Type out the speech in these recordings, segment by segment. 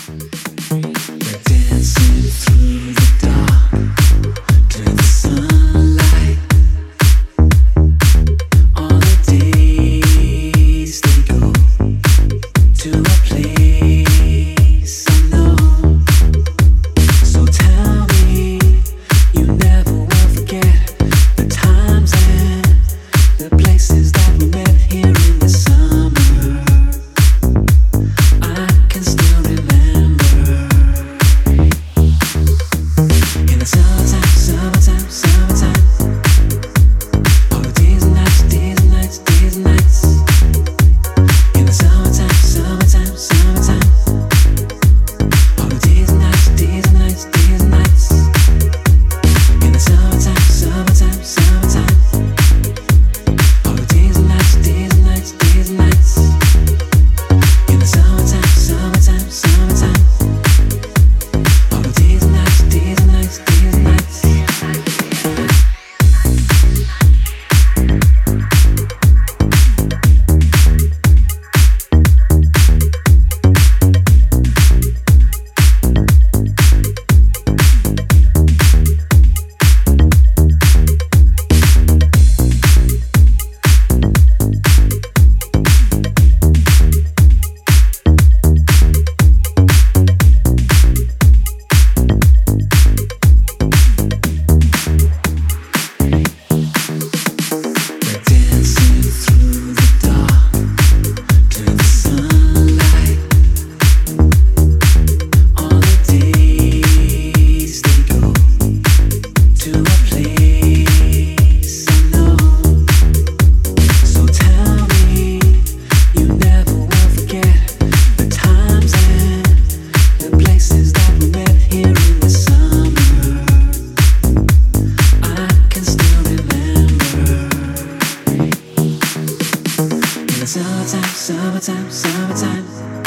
Summertime, summertime.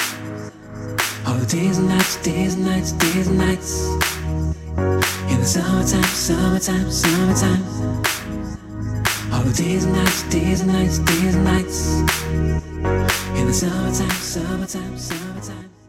All the days and nights, days and nights, days and nights. In the summertime, summertime, summertime. All the days and nights, days and nights, days and nights. In the summertime, summertime, summertime.